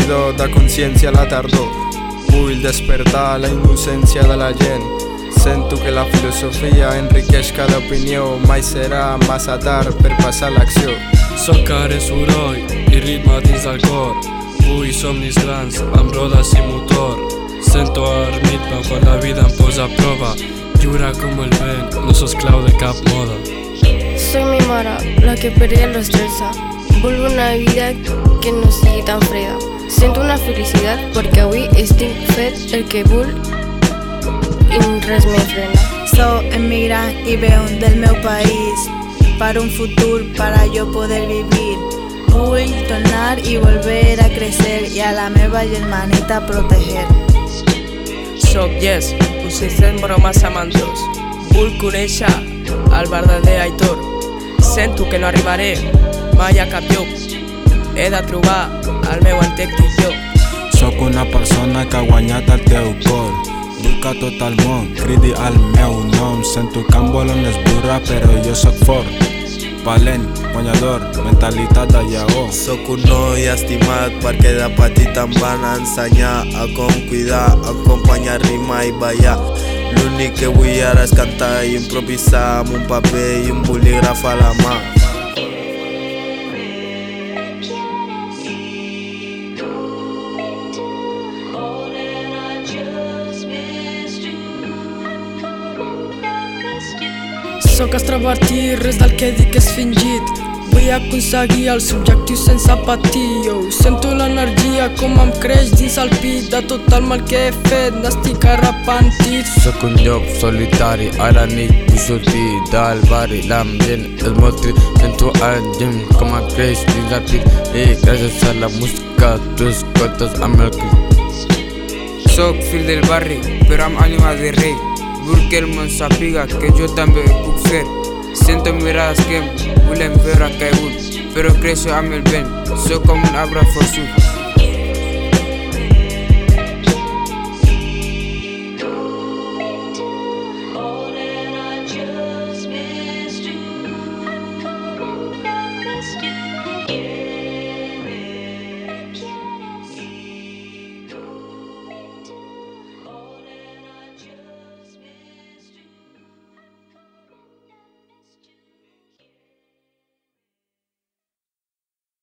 buidor de consciència a la tardor. Vull despertar la innocència de la gent. Sento que la filosofia enriqueix cada opinió. Mai serà massa tard per passar a l'acció. Soc cara, soroll i ritme dins del cor. Vull somnis grans amb rodes i motor. Sento el ritme quan la vida em posa a prova. Lliure com el vent, no sos clau de cap moda. Soy mi mare, la que perdia los 13. Vull una vida que no sigui tan freda. Sento una felicitat perquè avui estic fet el que vull i res me frena. Soy emigrant i vengo del meu país para un futur para yo poder vivir. Vull tornar i volver a crecer i a la meva germanita proteger. Soc Yes, un sistema bromes amantós. Vull conèixer el verdader Aitor. Sento que no arribaré mai a cap lloc. He de trobar el meu antic jo. Soc una persona que ha guanyat el teu cor. Vull que tot el món cridi el meu nom. Sento que em volen esborrar però jo sóc fort, valent, guanyador, mentalitat de lleó. Soc un noi estimat perquè de petit em van ensenyar a com cuidar, acompanyar, rimar i ballar. L'únic que vull ara és cantar i improvisar amb un paper i un bolígraf a la mà. Soc extravertit, res del que dic és fingit. Vull aconseguir els objectius sense patir. Yo, sento l'energia com em creix dins el pit. De tot el mal que he fet n'estic arrepentit. Soc un llop solitari, a la nit vull sortir del barri. L'ambient és molt trist, sento el gem com em creix dins el pit. I gràcies a la música tu escoltes amb el crit. Soc fill del barri, però amb ànima de rei. Vull que el món sàpiga que jo també puc fer. Sento mirades que em volen veure caigut, però creixo amb el vent. Soc com un arbre forçut.